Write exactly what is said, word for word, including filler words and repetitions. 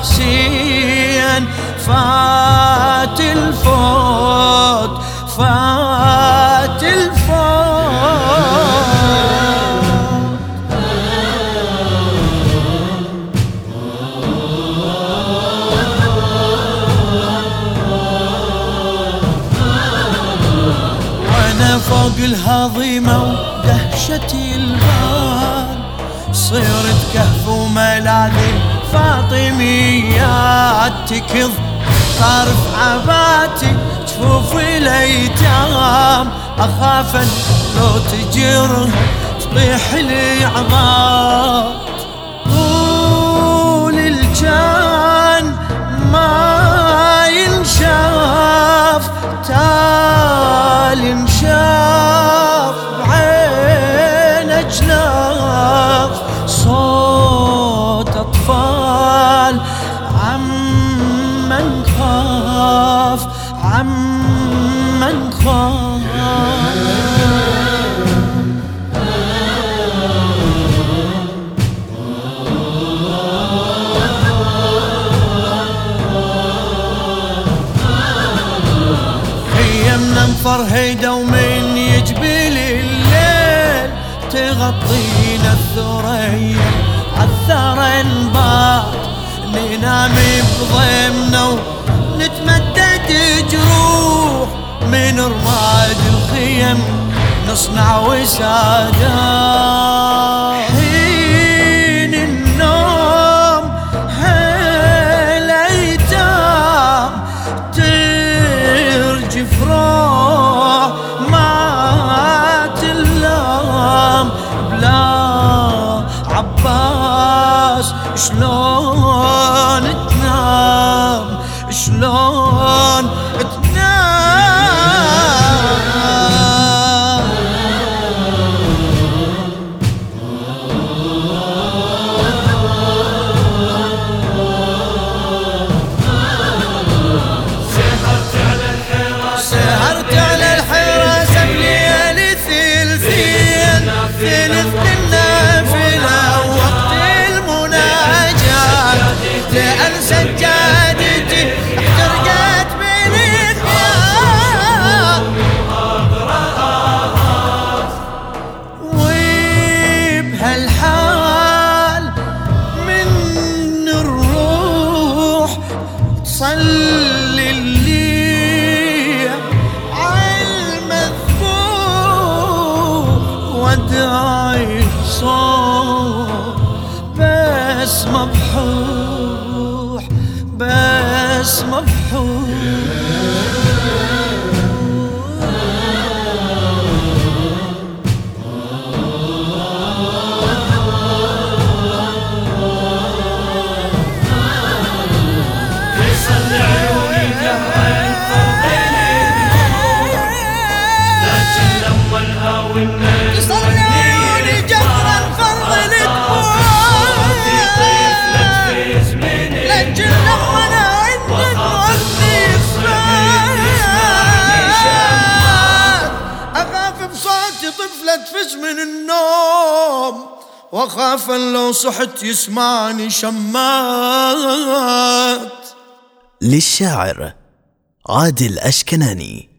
حسين فات الفوت فات الفوت. وانا فوق الهضيمة ودهشتي البال صيرت كهف وملاذي فاطميات تكض طرف عباتي جفوف الايتام اخاف لو تجر تطيح لي عظام. طول الجان ما ينشاف تال انشاف بعين اجلاف صوت اطفال عمن خاف عمن خاف. خيمنا مفرهدة ومن يجبل الليل تغطينا الثريا عالثرى نبات ننام بضيمنا ونتمدد جروح من رماد الخيم نصنع وسادات. حين النوم هالايتام ترجف روح ما تلام بلا عباس شلون تنام شلون تنام. سهرت على الحراسة سهرت على الحراسة بليالي ثلثين ثلث النافلة وقت المناجاة لأن سجادتي احترقت بين الثياب وبهالحال من الروح تصلي اللي عالمذبوح وادعي صوت بس مبحوح بس مبحوح. تصلي عيوني جهرا فرضين النور لكن لما الهاوي الناس تصلي عيوني جهرا فرضين النور لكن لما انا عندك وصلي اخاف بصوتي طفلة تفز من النوم واخاف ان لو صحت يسمعني شمات. للشاعر عادل أشكناني.